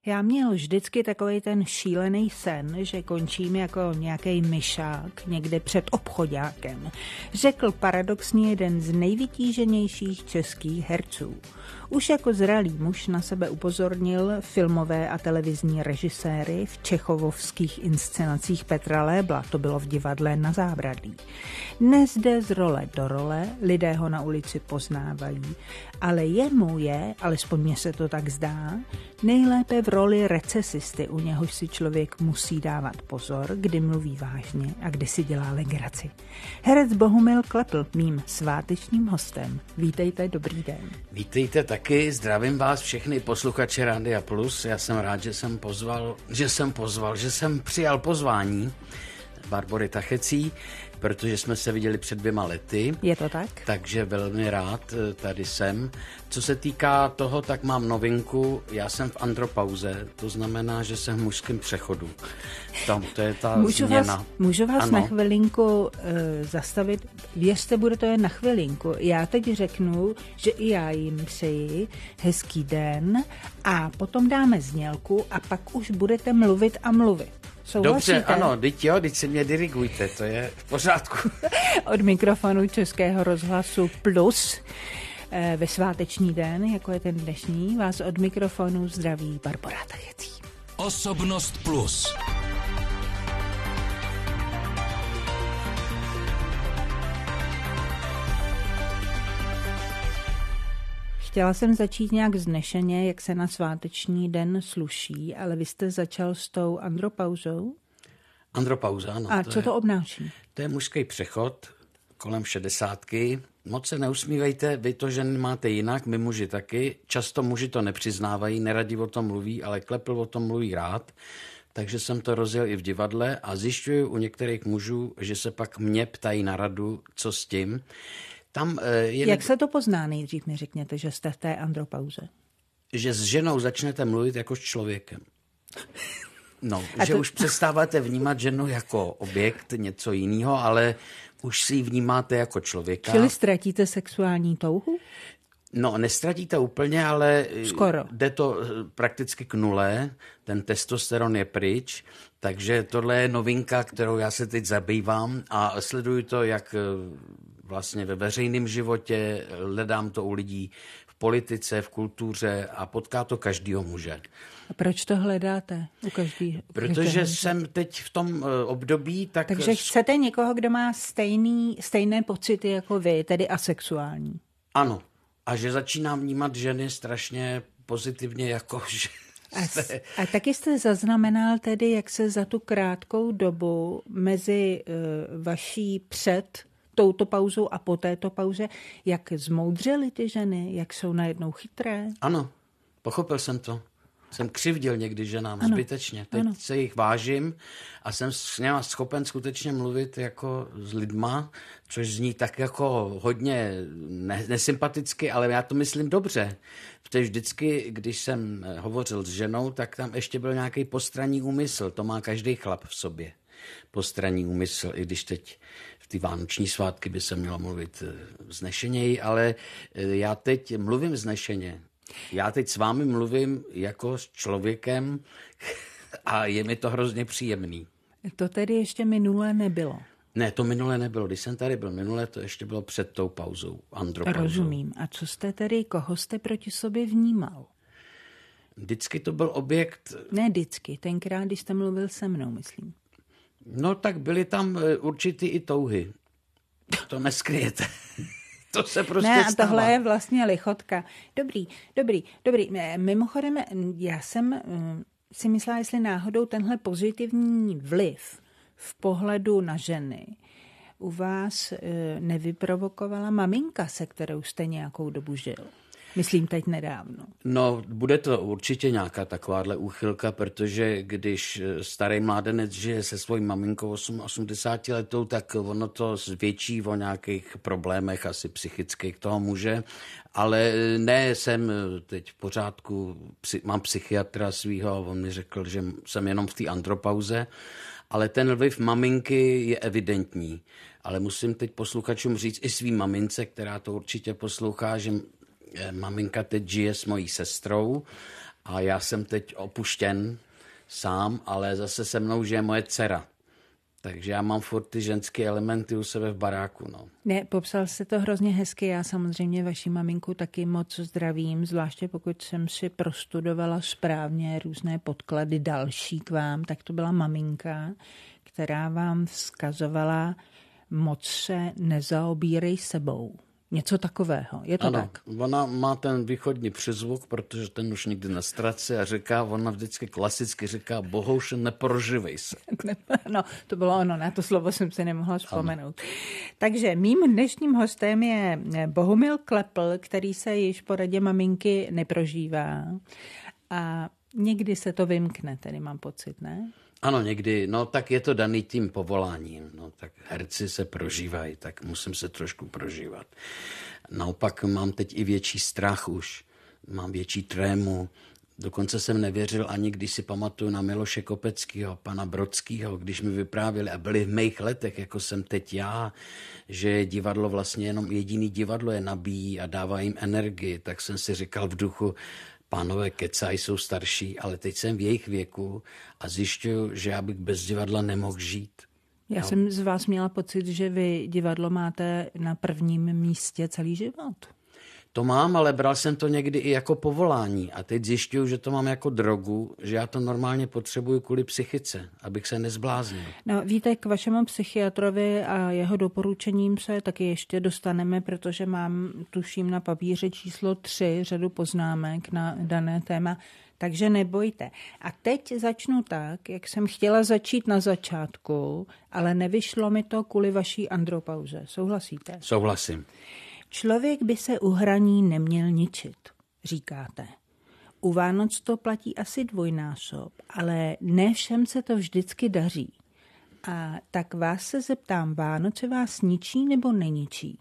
Já měl vždycky takový ten šílený sen, že končím jako nějaký myšák někde před obchoďákem. Řekl paradoxně jeden z nejvytíženějších českých herců. Už jako zralý muž na sebe upozornil filmové a televizní režiséry v čechovovských inscenacích Petra Lébla, to bylo v divadle Na Zábradlí. Dnes jde z role do role, lidé ho na ulici poznávají, ale jemu je, alespoň mně se to tak zdá, nejlépe v roli recesisty, u něhož si člověk musí dávat pozor, kdy mluví vážně a kdy si dělá legraci. Herec Bohumil Klepl, mým svátečním hostem. Vítejte, dobrý den. Vítejte taky, zdravím vás všechny posluchače Rádia Plus. Já jsem rád, že jsem přijal pozvání Barbory Tachecí, protože jsme se viděli před 2 lety. Je to tak? Takže velmi rád tady jsem. Co se týká toho, tak mám novinku. Já jsem v andropauze, to znamená, že jsem v mužském přechodu. To je ta změna. Můžu vás na chvilinku zastavit? Věřte, bude to jen na chvilinku. Já teď řeknu, že i já jim přeji hezký den a potom dáme znělku a pak už budete mluvit a mluvit. Souhlasíte? Dobře, ano, teď si mě dirigujte, to je v pořádku. Od mikrofonu Českého rozhlasu Plus ve sváteční den, jako je ten dnešní, vás od mikrofonu zdraví Barbora Tachecí. Osobnost Plus. Chtěla jsem začít nějak vznešeně, jak se na sváteční den sluší, ale vy jste začal s tou andropauzou? Andropauza, ano. A co to obnáší? To je mužský přechod kolem 60. Moc se neusmívejte, vy to ženy máte jinak, my muži taky. Často muži to nepřiznávají, neradi o tom mluví, ale Klepl o tom mluví rád. Takže jsem to rozjel i v divadle a zjišťuju u některých mužů, že se pak mě ptají na radu, co s tím. Jak se to pozná nejdřív, mi řekněte, že jste v té andropauze? Že s ženou začnete mluvit jako s člověkem. No, že už přestáváte vnímat ženu jako objekt, něco jiného, ale už si ji vnímáte jako člověka. Čili ztratíte sexuální touhu? No, nestratíte úplně, ale skoro. Jde to prakticky k nule, ten testosteron je pryč, takže tohle je novinka, kterou já se teď zabývám a sleduju to, jak vlastně ve veřejném životě, hledám to u lidí v politice, v kultuře a potká to každýho muže. A proč to hledáte u každého? Protože jsem teď v tom období, tak... Takže chcete někoho, kdo má stejné pocity jako vy, tedy asexuální. Ano. A že začínám vnímat ženy strašně pozitivně, jako že... A taky jste zaznamenal tedy, jak se za tu krátkou dobu mezi vaší před touto pauzou a po této pauze, jak zmoudřely ty ženy, jak jsou najednou chytré? Ano, pochopil jsem to. Jsem křivdil někdy ženám zbytečně. Teď se jich vážím a jsem s něma schopen skutečně mluvit jako s lidma, což zní tak jako hodně nesympaticky, ale já to myslím dobře. Protože vždycky, když jsem hovořil s ženou, tak tam ještě byl nějaký postranní úmysl. To má každý chlap v sobě. Postranní úmysl, i když teď v ty vánoční svátky by se mělo mluvit vznešeněji, ale já teď mluvím vznešeně. Já teď s vámi mluvím jako s člověkem a je mi to hrozně příjemný. To tedy ještě minule nebylo. Ne, to minule nebylo. Když jsem tady byl minule, to ještě bylo před tou pauzou, andropauzou. Rozumím. A co jste tedy, koho jste proti sobě vnímal? Vždycky to byl objekt... Ne vždycky, tenkrát, když jste mluvil se mnou, myslím. No tak byly tam určitý i touhy. To neskryjete. To se prostě ne, a stává. tohle je vlastně lichotka. Dobrý. Mimochodem, já jsem si myslela, jestli náhodou tenhle pozitivní vliv v pohledu na ženy u vás nevyprovokovala maminka, se kterou jste nějakou dobu žil. Myslím teď nedávno. No, bude to určitě nějaká takováhle úchylka, protože když starý mládenec žije se svojí maminkou 80 letou, tak ono to zvětší o nějakých problémech asi psychických toho muže. Ale ne, jsem teď v pořádku, mám psychiatra svýho, on mi řekl, že jsem jenom v té andropauze, ale ten vliv maminky je evidentní. Ale musím teď posluchačům říct i svým mamince, která to určitě poslouchá, že maminka teď žije s mojí sestrou A já jsem teď opuštěn sám, ale zase se mnou žije moje dcera. Takže já mám furt ty ženské elementy u sebe v baráku. No. Ne, popsal jste to hrozně hezky. Já samozřejmě vaši maminku taky moc zdravím, zvláště pokud jsem si prostudovala správně různé podklady další k vám, tak to byla maminka, která vám vzkazovala moc se nezaobírej sebou. Něco takového. Je to ano, tak? Ona má ten východní přizvuk, protože ten už nikdy nestrací a říká, ona vždycky klasicky říká, bohouše, neproživej se. No, to bylo ono, na to slovo jsem si nemohla vzpomenout. Ano. Takže mým dnešním hostem je Bohumil Klepl, který se již po radě maminky neprožívá. A někdy se to vymkne, tedy mám pocit, ne? Ano, někdy, no tak je to daný tím povoláním, no tak herci se prožívají, tak musím se trošku prožívat. Naopak mám teď i větší strach už, mám větší trému, dokonce jsem nevěřil ani, když si pamatuju na Miloše Kopeckého, pana Brodského, když mi vyprávěli a byli v mých letech, jako jsem teď já, že divadlo vlastně jenom jediný divadlo je nabíjí a dává jim energii, tak jsem si říkal v duchu, pánové kecají, jsou starší, ale teď jsem v jejich věku a zjišťuju, že já bych bez divadla nemohl žít. Já jsem z vás měla pocit, že vy divadlo máte na prvním místě celý život. To mám, ale bral jsem to někdy i jako povolání a teď zjišťuju, že to mám jako drogu, že já to normálně potřebuju kvůli psychice, abych se nezbláznil. No, víte, k vašemu psychiatrovi a jeho doporučením se taky ještě dostaneme, protože mám, tuším, na papíře číslo 3 řadu poznámek na dané téma, takže nebojte. A teď začnu tak, jak jsem chtěla začít na začátku, ale nevyšlo mi to kvůli vaší andropauze. Souhlasíte? Souhlasím. Člověk by se u hraní neměl ničit, říkáte. U Vánoc to platí asi dvojnásob, ale ne všem se to vždycky daří. A tak vás se zeptám, Vánoce vás ničí nebo neničí?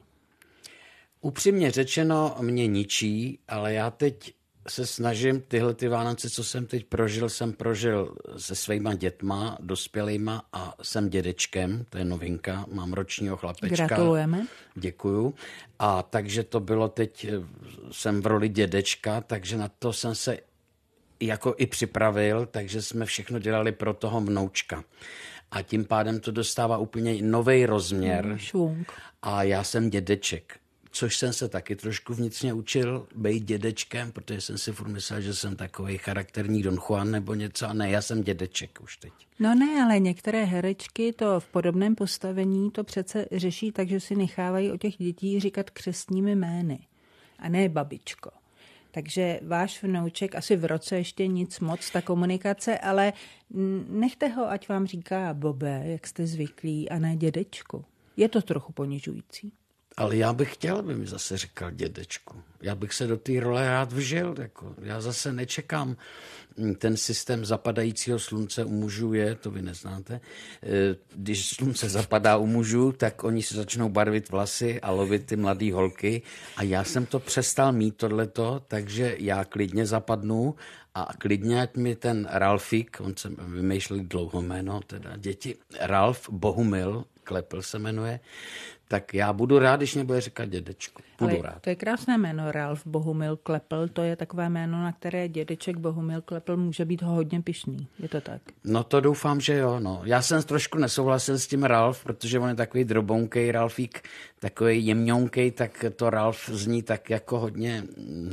Upřímně řečeno, mě ničí, ale já teď se snažím tyhle ty Vánoce, co jsem teď prožil, jsem prožil se svýma dětma, dospělýma a jsem dědečkem, to je novinka, mám ročního chlapečka. Gratulujeme. Děkuju. A takže to bylo teď, jsem v roli dědečka, takže na to jsem se jako i připravil, takže jsme všechno dělali pro toho vnoučka. A tím pádem to dostává úplně nový rozměr. Švung. A já jsem dědeček. Což jsem se taky trošku vnitřně učil být dědečkem, protože jsem si furt myslel, že jsem takový charakterní Don Juan nebo něco. A ne, já jsem dědeček už teď. No ne, ale některé herečky to v podobném postavení to přece řeší tak, že si nechávají o těch dětí říkat křestními jmény. A ne babičko. Takže váš vnouček asi v roce ještě nic moc, ta komunikace, ale nechte ho, ať vám říká Bobe, jak jste zvyklí, a ne dědečku. Je to trochu ponižující. Ale já bych chtěl, aby mi zase říkal dědečku. Já bych se do té role rád vžil. Jako. Já zase nečekám. Ten systém zapadajícího slunce u mužů je, to vy neznáte. Když slunce zapadá u mužů, tak oni si začnou barvit vlasy a lovit ty mladý holky. A já jsem to přestal mít tohleto, takže já klidně zapadnu a klidně, ať mi ten Ralfík, on se vymýšlel dlouho jméno, teda děti, Ralf Bohumil Klepl se jmenuje, tak já budu rád, když mě bude říkat dědečku. Budu rád. To je krásné jméno, Ralf Bohumil Klepl. To je takové jméno, na které dědeček Bohumil Klepl může být hodně pyšný. Je to tak? No to doufám, že jo. No. Já jsem trošku nesouhlasil s tím Ralf, protože on je takový drobounkej Ralfík, takový jemňounkej, tak to Ralf zní tak jako hodně...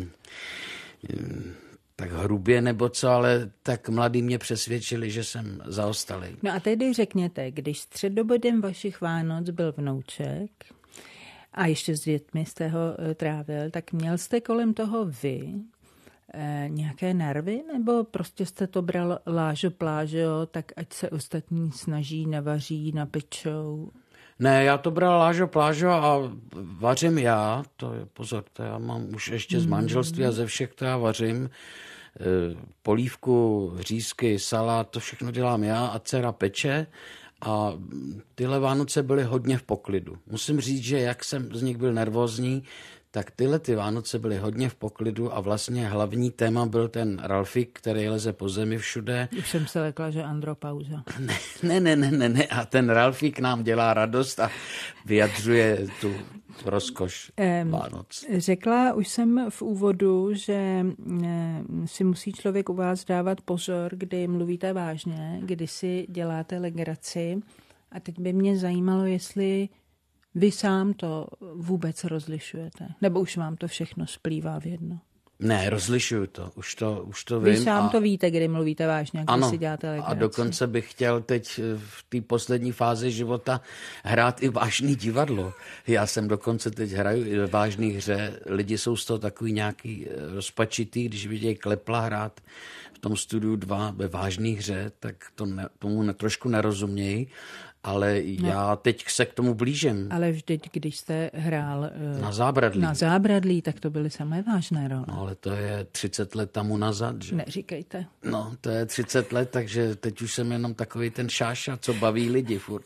tak hrubě nebo co, ale tak mladí mě přesvědčili, že jsem zaostalý. No a tedy řekněte, když středobodem vašich Vánoc byl vnouček a ještě s dětmi jste ho trávil, tak měl jste kolem toho vy nějaké nervy, nebo prostě jste to bral lážo plážo, tak ať se ostatní snaží, navaří, napečou? Ne, já to bral lážo plážo a vařím já, to je pozor, to já mám už ještě z manželství a ze všech to já vařím. Polívku, řízky, salát, to všechno dělám já a dcera peče a tyhle Vánoce byly hodně v poklidu. Musím říct, že jak jsem z nich byl nervózní, tak tyhle ty Vánoce byly hodně v poklidu a vlastně hlavní téma byl ten Ralfík, který leze po zemi všude. Už jsem se lekla, že andropauza. Ne. A ten Ralfík nám dělá radost a vyjadřuje tu rozkoš Vánoc. Řekla už jsem v úvodu, že si musí člověk u vás dávat pozor, kdy mluvíte vážně, kdy si děláte legraci. A teď by mě zajímalo, jestli vy sám to vůbec rozlišujete. Nebo už vám to všechno splývá v jedno? Ne, rozlišuju to. Už to vím. Vy sám to víte, kdy mluvíte vážně, když si děláte legraci. A dokonce bych chtěl teď v té poslední fázi života hrát i vážný divadlo. Já jsem dokonce teď hraju i ve vážné hře. Lidi jsou z toho takový nějaký rozpačitý, když vidějí Klepla hrát v tom Studiu 2 ve vážné hře, tak tomu trošku nerozumějí. Ale já teď se k tomu blížím. Ale vždyť, když jste hrál na Zábradlí, tak to byly samé vážné role. No, ale to je 30 let tomu nazad, že? Neříkejte. No, to je 30 let, takže teď už jsem jenom takový ten šáša, co baví lidi furt.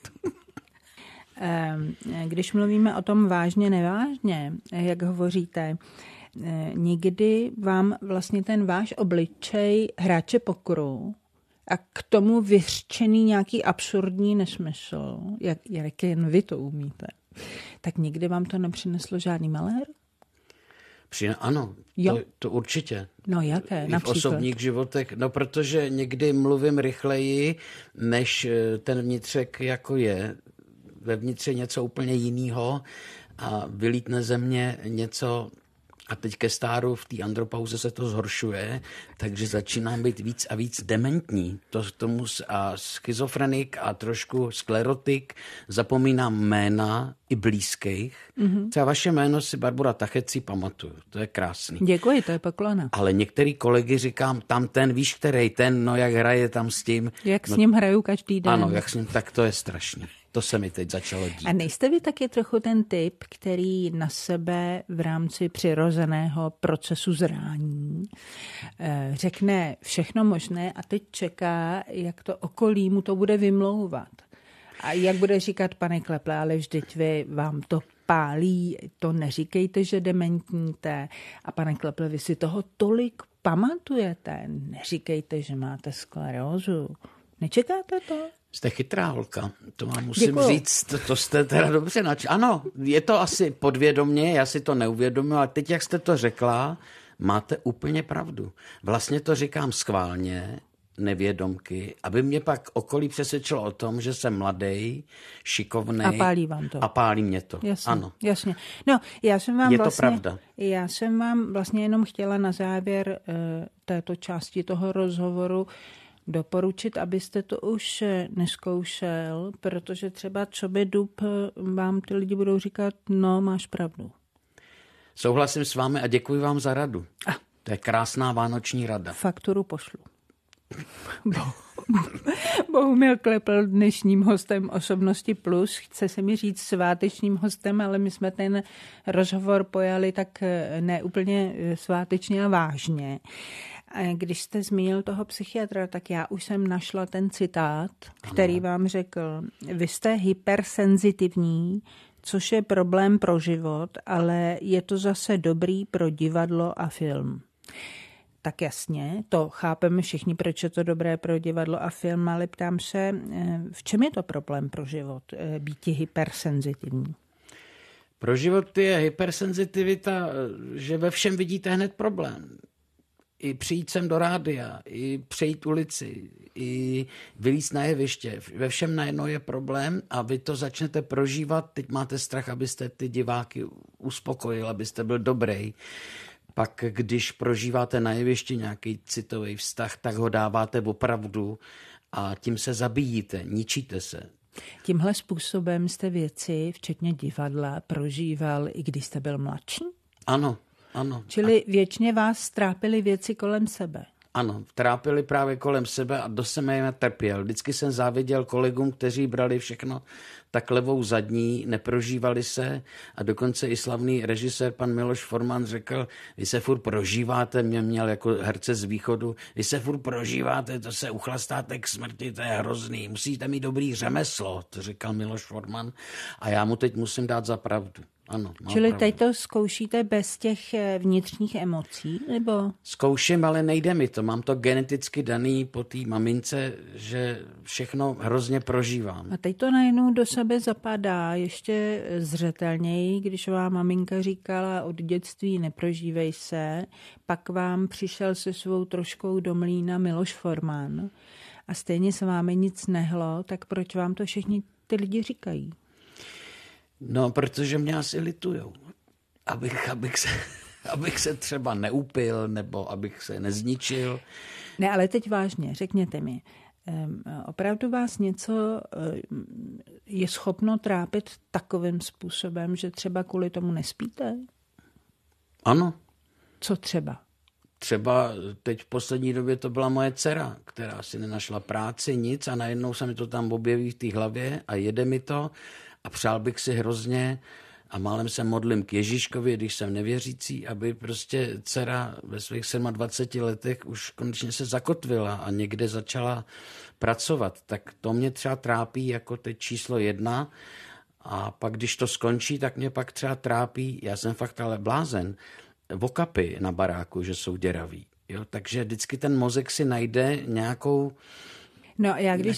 Když mluvíme o tom vážně, nevážně, jak hovoříte, někdy vám vlastně ten váš obličej hráče pokoru a k tomu vyřčený nějaký absurdní nesmysl, jak jen vy to umíte, tak nikdy vám to nepřineslo žádný malér? Ano, to určitě. No jaké? I v osobních životech. No, protože někdy mluvím rychleji, než ten vnitřek jako je. Vevnitř je něco úplně jiného a vylítne ze mě něco. A teď ke stáru v té andropauze se to zhoršuje, takže začínám být víc a víc dementní. A schizofrenik a trošku sklerotik. Zapomínám jména i blízkých. Mm-hmm. Třeba vaše jméno si Barbora Tachec pamatuju. To je krásný. Děkuji, to je poklona. Ale některý kolegy říkám, tam ten, víš, který ten, no jak hraje tam s tím. Jak s ním hraju každý den. Ano, jak s ním, tak to je strašný. To se mi teď začalo dít. A nejste vy taky trochu ten typ, který na sebe v rámci přirozeného procesu zrání řekne všechno možné a teď čeká, jak to okolí mu to bude vymlouvat. A jak bude říkat, pane Kleple, ale vždyť vám to pálí, to neříkejte, že dementníte. A pane Kleple, vy si toho tolik pamatujete, neříkejte, že máte sklerózu. Nečekáte to? Jste chytrá holka, to vám musím říct, to jste teda dobře Ano, je to asi podvědomě, já si to neuvědomuji, ale teď, jak jste to řekla, máte úplně pravdu. Vlastně to říkám schválně, nevědomky, aby mě pak okolí přesvědčilo o tom, že jsem mladý, šikovnej. A pálí vám to. A pálí mě to. Jasně, ano. Jasně. No, já jsem vám vlastně jenom chtěla na závěr této části toho rozhovoru doporučit, abyste to už neskoušel, protože třeba co by dub vám ty lidi budou říkat, no, máš pravdu. Souhlasím s vámi a děkuji vám za radu. To je krásná vánoční rada. Fakturu pošlu. Bohumil Klepl dnešním hostem Osobnosti Plus. Chce se mi říct svátečním hostem, ale my jsme ten rozhovor pojali tak neúplně svátečně a vážně. Když jste zmínil toho psychiatra, tak já už jsem našla ten citát, který vám řekl, vy jste hypersenzitivní, což je problém pro život, ale je to zase dobrý pro divadlo a film. Tak jasně, to chápeme všichni, proč je to dobré pro divadlo a film, ale ptám se, v čem je to problém pro život, být hypersenzitivní? Pro život je hypersenzitivita, že ve všem vidíte hned problém. I přijít sem do rádia, i přejít ulici, i vylízt na jeviště. Ve všem najednou je problém a vy to začnete prožívat. Teď máte strach, abyste ty diváky uspokojil, abyste byl dobrý. Pak, když prožíváte na jevišti nějaký citový vztah, tak ho dáváte opravdu a tím se zabíjíte, ničíte se. Tímhle způsobem jste věci, včetně divadla, prožíval, i když jste byl mladší? Ano. Ano. Čili věčně vás trápily věci kolem sebe. Ano, trápili právě kolem sebe a dost jsem je trpěl. Vždycky jsem záviděl kolegům, kteří brali všechno tak levou zadní, neprožívali se a dokonce i slavný režisér pan Miloš Forman řekl, vy se furt prožíváte, mě měl jako herce z východu, vy se furt prožíváte, to se uchlastáte k smrti, to je hrozný, musíte mít dobrý řemeslo, to říkal Miloš Forman a já mu teď musím dát za pravdu. Ano. Čili teď to zkoušíte bez těch vnitřních emocí, nebo? Zkouším, ale nejde mi to. Mám to geneticky daný po té mamince, že všechno hrozně prožívám. A teď to najednou do sebe zapadá ještě zřetelněji, když vám maminka říkala od dětství neprožívej se, pak vám přišel se svou troškou do mlýna Miloš Forman a stejně se vámi nic nehlo, tak proč vám to všichni ty lidi říkají? No, protože mě asi litujou. Abych se třeba neupil, nebo abych se nezničil. Ne, ale teď vážně, řekněte mi, opravdu vás něco je schopno trápit takovým způsobem, že třeba kvůli tomu nespíte? Ano. Co třeba? Třeba teď v poslední době to byla moje dcera, která si nenašla práci, nic a najednou se mi to tam objeví v té hlavě a jede mi to a přál bych si hrozně a málem se modlím k Ježíškovi, když jsem nevěřící, aby prostě dcera ve svých 27 letech už konečně se zakotvila a někde začala pracovat. Tak to mě třeba trápí jako teď číslo 1 a pak když to skončí, tak mě pak třeba trápí, já jsem fakt ale blázen, okapy na baráku, že jsou děraví. Jo? Takže vždycky ten mozek si najde nějakou. No, já když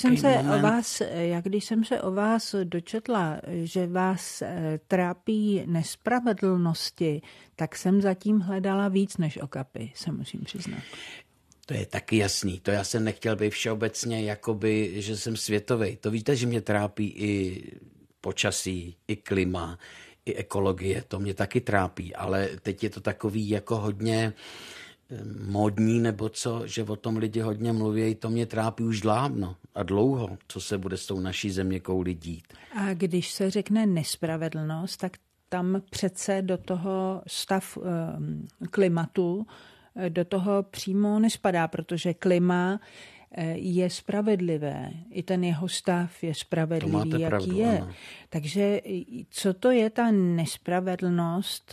jsem se o vás dočetla, že vás trápí nespravedlnosti, tak jsem zatím hledala víc než okapy, se musím přiznat. To je taky jasný. To já jsem nechtěl být všeobecně, jakoby, že jsem světovej. To víte, že mě trápí i počasí, i klima, i ekologie. To mě taky trápí, ale teď je to takový jako hodně módní nebo co, že o tom lidi hodně mluví, to mě trápí už dávno a dlouho, co se bude s tou naší zeměkoulí dít. A když se řekne nespravedlnost, tak tam přece do toho stav klimatu, do toho přímo nespadá, protože klima je spravedlivé. I ten jeho stav je spravedlivý, jaký pravdu, je. Ano. Takže co to je ta nespravedlnost,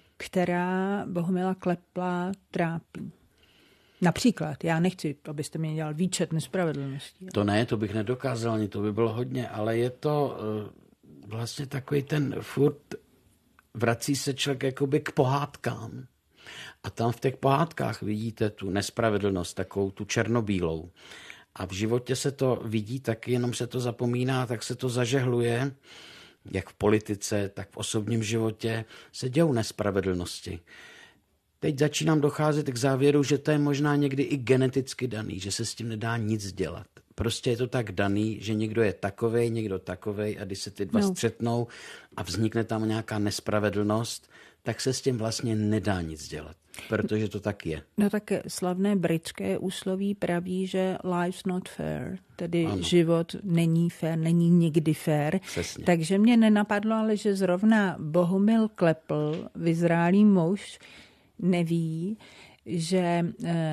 která Bohumila Klepla trápí? Například, já nechci, abyste mě dělal výčet nespravedlností. To ne, to bych nedokázal, ani to by bylo hodně, ale je to vlastně takový ten furt vrací se člověk jakoby k pohádkám. A tam v těch pohádkách vidíte tu nespravedlnost, takovou tu černobílou. A v životě se to vidí taky, jenom se to zapomíná, tak se to zažehluje, jak v politice, tak v osobním životě se dějou nespravedlnosti. Teď začínám docházet k závěru, že to je možná někdy i geneticky daný, že se s tím nedá nic dělat. Prostě je to tak daný, že někdo je takovej, někdo takovej a když se ty dva střetnou a vznikne tam nějaká nespravedlnost, tak se s tím vlastně nedá nic dělat, protože to tak je. No tak slavné britské úsloví praví, že life's not fair, tedy ano. Život není fair, není nikdy fair. Přesně. Takže mě nenapadlo, ale že zrovna Bohumil Klepl, vyzrálý muž, neví, že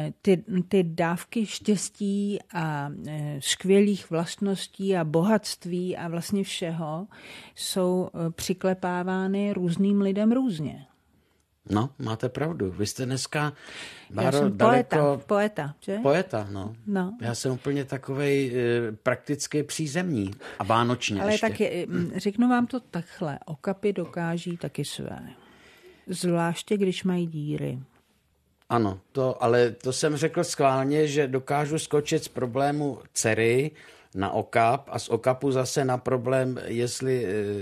ty dávky štěstí a skvělých vlastností a bohatství a vlastně všeho jsou přiklepávány různým lidem různě. No, máte pravdu. Vy jste dneska, Já jsem poeta, že? Poeta, no. Já jsem úplně takovej prakticky přízemní a vánoční. Ale ještě. taky, řeknu vám to takhle, okapy dokáží taky své. Zvláště, když mají díry. Ano, ale to jsem řekl schválně, že dokážu skočit z problému dcery na okap a z okapu zase na problém, jestli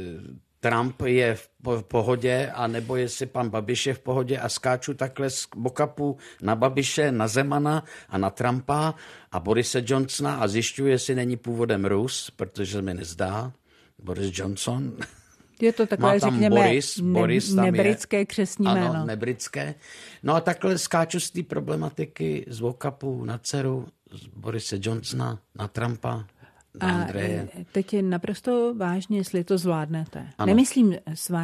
Trump je v pohodě, anebo jestli pan Babiš je v pohodě a skáču takhle z okapu na Babiše, na Zemana a na Trumpa a Borise Johnsona a zjišťuji, jestli není původem Rus, protože mi nezdá. Boris Johnson. Je to takové, řekněme, Boris nebritské křestní jméno. Ano, nebritské. No a takhle skáču z té problematiky z okapu na dceru, z Borise Johnsona na Trumpa, na Andreje. A teď je naprosto vážně, jestli to zvládnete. Ano. Nemyslím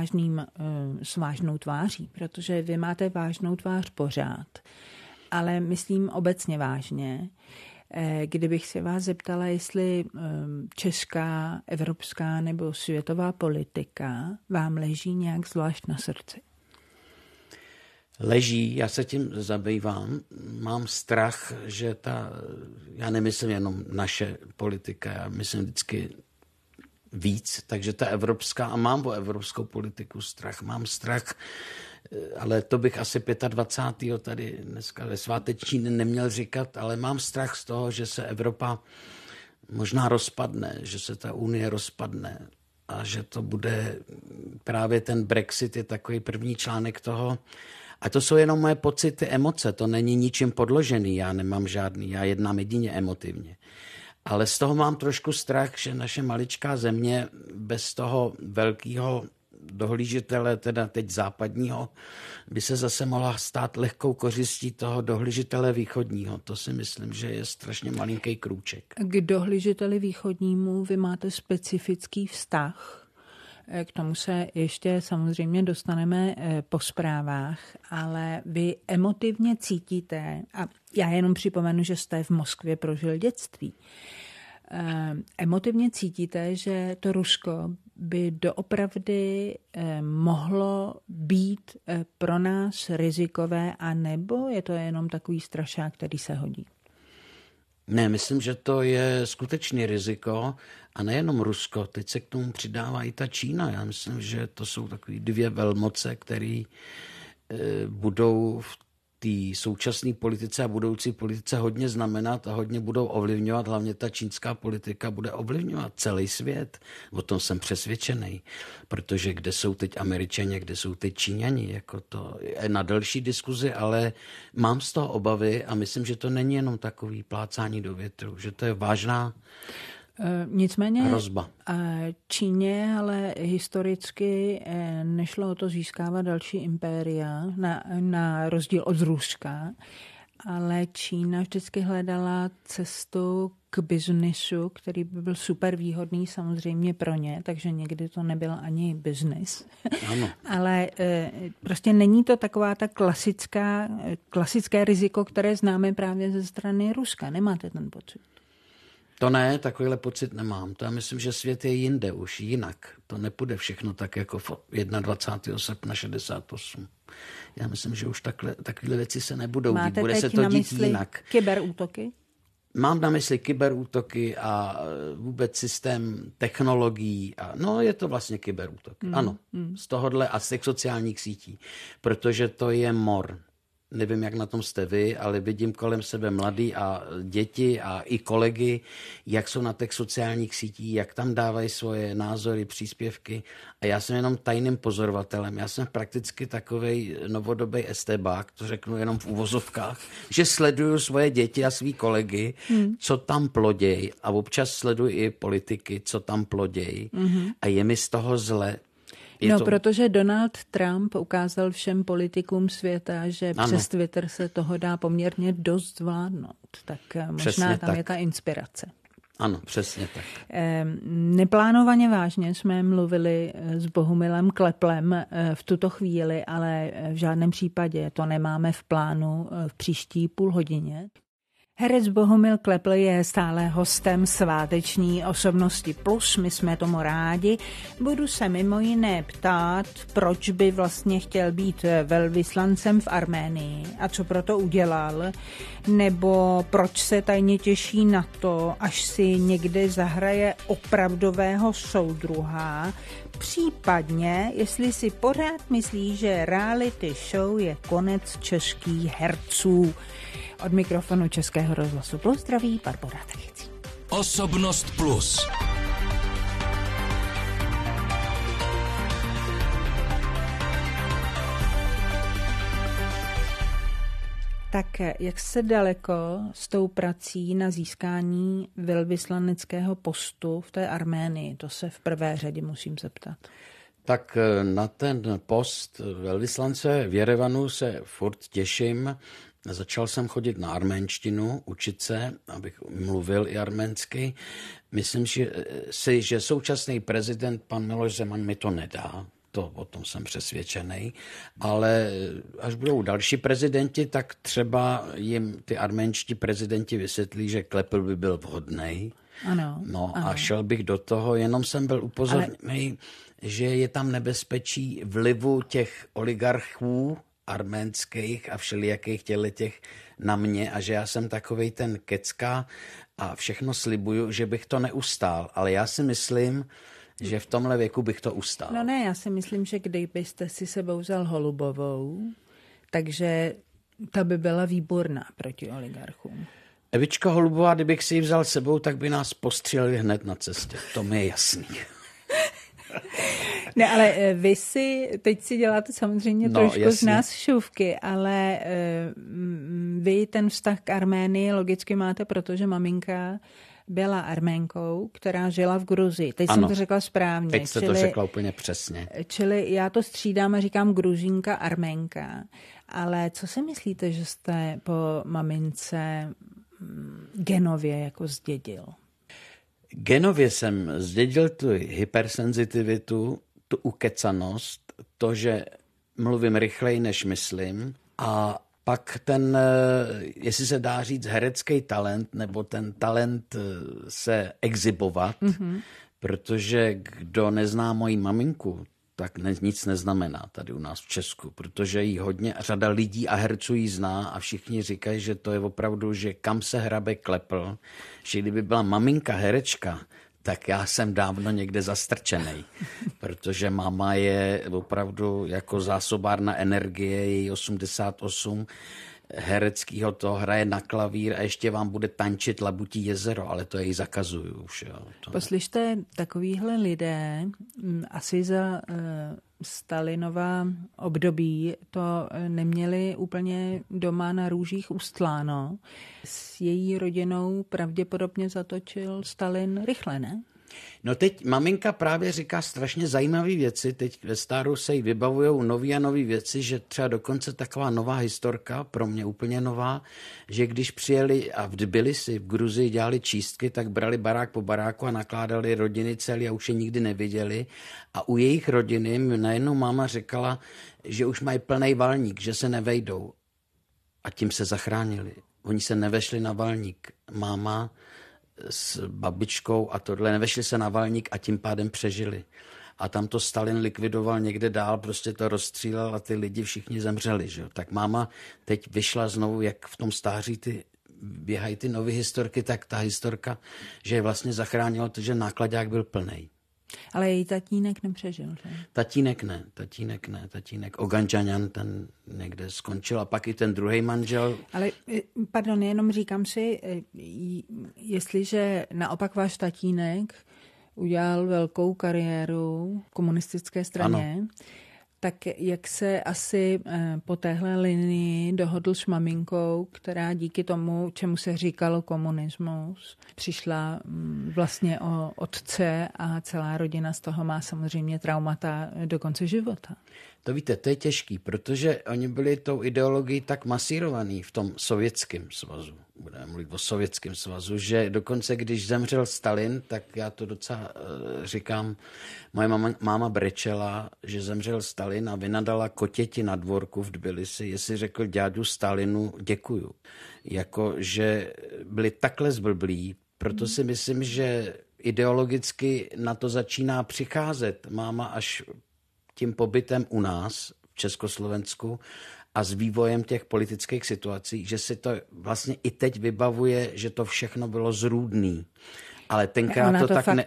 s vážnou tváří, protože vy máte vážnou tvář pořád, ale myslím obecně vážně. Kdybych se vás zeptala, jestli česká, evropská nebo světová politika vám leží nějak zvlášť na srdci. Leží, já se tím zabývám. Mám strach, že já nemyslím jenom naše politika, já myslím vždycky víc, takže ta evropská, a mám o evropskou politiku strach, mám strach, ale to bych asi 25. tady dneska ve sváteční neměl říkat, ale mám strach z toho, že se Evropa možná rozpadne, že se ta unie rozpadne a že to bude právě ten Brexit je takový první článek toho. A to jsou jenom moje pocity, emoce, to není ničím podložený, já nemám žádný, já jednám jedině emotivně. Ale z toho mám trošku strach, že naše maličká země bez toho velkého dohlížitele, teda teď západního, by se zase mohla stát lehkou kořistí toho dohlížitele východního. To si myslím, že je strašně malinký krůček. K dohlížiteli východnímu vy máte specifický vztah. K tomu se ještě samozřejmě dostaneme po zprávách, ale vy emotivně cítíte, a já jenom připomenu, že jste v Moskvě prožil dětství, emotivně cítíte, že to Rusko by doopravdy mohlo být pro nás rizikové, anebo je to jenom takový strašák, který se hodí? Ne, myslím, že to je skutečný riziko a nejenom Rusko. Teď se k tomu přidává i ta Čína. Já myslím, že to jsou takové dvě velmoce, které budou v té současné politice a budoucí politice hodně znamenat a hodně budou ovlivňovat. Hlavně ta čínská politika bude ovlivňovat celý svět. O tom jsem přesvědčený. Protože kde jsou teď Američané, kde jsou teď Číňani, jako to je na další diskuzi, ale mám z toho obavy a myslím, že to není jenom takový plácání do větru, že to je vážná nicméně hrozba. Číně ale historicky nešlo o to získávat další impéria na rozdíl od Ruska, ale Čína vždycky hledala cestu k biznisu, který by byl super výhodný samozřejmě pro ně, takže někdy to nebyl ani biznis. Ano. Ale prostě není to taková ta klasické riziko, které známe právě ze strany Ruska. Nemáte ten pocit? To ne, takovýhle pocit nemám. To já myslím, že svět je jinde už, jinak. To nepůjde všechno tak jako 21. srpna 68. Já myslím, že už takovéhle věci se nebudou dít. Bude se to dít jinak. Kyberútoky? Mám na mysli kyberútoky a vůbec systém technologií. No, je to vlastně kyberútoky. Ano, z tohohle a z těch sociálních sítí. Protože to je mor. Nevím, jak na tom jste vy, ale vidím kolem sebe mladí a děti a i kolegy, jak jsou na těch sociálních sítích, jak tam dávají svoje názory, příspěvky. A já jsem jenom tajným pozorovatelem. Já jsem prakticky takovej novodobý estébák, to řeknu jenom v uvozovkách, že sleduju svoje děti a svý kolegy, co tam ploděj. A občas sleduju i politiky, co tam ploděj. A je mi z toho zle. Protože Donald Trump ukázal všem politikům světa, že přes Twitter se toho dá poměrně dost zvládnout. Tak možná tam je ta inspirace. Ano, přesně tak. Neplánovaně vážně jsme mluvili s Bohumilem Kleplem v tuto chvíli, ale v žádném případě to nemáme v plánu v příští půl hodině. Herec Bohumil Klepl je stále hostem sváteční Osobnosti Plus, my jsme tomu rádi. Budu se mimo jiné ptát, proč by vlastně chtěl být velvyslancem v Arménii a co proto udělal, nebo proč se tajně těší na to, až si někde zahraje opravdového soudruha, případně, jestli si pořád myslí, že reality show je konec českých herců. Od mikrofonu Českého rozhlasu Plus zdraví Barbora Tachicí. Osobnost Plus. Tak jak se daleko s tou prací na získání velvyslaneckého postu v té Arménii? To se v prvé řadě musím zeptat. Tak na ten post velvyslance v Jerevanu se furt těším. Začal jsem chodit na arménštinu, učit se, abych mluvil i arménsky. Myslím si, že současný prezident, pan Miloš Zeman, mi to nedá. O tom jsem přesvědčený. Ale až budou další prezidenti, tak třeba jim ty arménští prezidenti vysvětlí, že Klepl by byl vhodnej. Ano. A šel bych do toho, jenom jsem byl upozorněný, že je tam nebezpečí vlivu těch oligarchů arménských a všelijakých těch na mě a že já jsem takovej ten kecka a všechno slibuju, že bych to neustál. Ale já si myslím, že v tomhle věku bych to ustál. No ne, já si myslím, že kdybyste si sebou vzal Holubovou, takže ta by byla výborná proti oligarchům. Evička Holubová, kdybych si ji vzal sebou, tak by nás postřelili hned na cestě. To mi je jasný. Ne, ale vy teď si děláte samozřejmě trošku jasně z nás šouvky, ale vy ten vztah k Arménii logicky máte, protože maminka byla Arménkou, která žila v Gruzii. Teď jsem to řekla správně. Teď jste to řekla úplně přesně. Čili já to střídám a říkám Gruzínka, Arménka. Ale co si myslíte, že jste po mamince genově jako zdědil? Genově jsem zdědil tu hypersenzitivitu, tu ukecanost, to, že mluvím rychleji, než myslím, a pak ten, jestli se dá říct, herecký talent, nebo ten talent se exhibovat, protože kdo nezná moji maminku, tak nic neznamená tady u nás v Česku, protože jí hodně řada lidí a herců jí zná a všichni říkají, že to je opravdu, že kam se hrabe klepl, že kdyby byla maminka herečka, tak já jsem dávno někde zastrčenej, protože máma je opravdu jako zásobárna energie, její 88 hereckýho, to hraje na klavír a ještě vám bude tančit Labutí jezero, ale to jej zakazuju už. Jo. Poslyšte, takovýhle lidé asi za Stalinova období to neměli úplně doma na růžích ustláno. S její rodinou pravděpodobně zatočil Stalin rychle, ne? No teď maminka právě říká strašně zajímavé věci, teď ve stáru se jí vybavujou nový a nový věci, že třeba dokonce taková nová historka, pro mě úplně nová, že když přijeli a v Tbilisi, v Gruzii dělali čístky, tak brali barák po baráku a nakládali rodiny celý a už je nikdy neviděli. A u jejich rodiny najednou máma říkala, že už mají plnej valník, že se nevejdou. A tím se zachránili. Oni se nevešli na valník. Máma s babičkou a tohle nevešli se na valník a tím pádem přežili. A tam to Stalin likvidoval někde dál, prostě to rozstřílel a ty lidi všichni zemřeli. Že? Tak máma teď vyšla znovu, jak v tom stáří běhají ty nové historky, tak ta historka, že je vlastně zachránilo to, že nákladák byl plnej. Ale její tatínek nepřežil, že? Tatínek Ogančaňan, ten někde skončil a pak i ten druhý manžel. Ale pardon, jenom říkám si, jestliže naopak váš tatínek udělal velkou kariéru v komunistické straně, ano, tak jak se asi po téhle linii dohodl s maminkou, která díky tomu, čemu se říkalo komunismus, přišla vlastně o otce a celá rodina z toho má samozřejmě traumata do konce života. To víte, to je těžký, protože oni byli tou ideologií tak masírovaný v tom Sovětském svazu. Budeme mluvit o Sovětském svazu, že dokonce, když zemřel Stalin, tak já to docela říkám, moje máma brečela, že zemřel Stalin a vynadala kotěti na dvorku v Tbilisi, jestli řekl dědu Stalinu děkuju. Jako, že byli takhle zblblí, proto si myslím, že ideologicky na to začíná přicházet máma až tím pobytem u nás v Československu a s vývojem těch politických situací, že si to vlastně i teď vybavuje, že to všechno bylo zrůdný. Ale tenkrát ona to tak fakt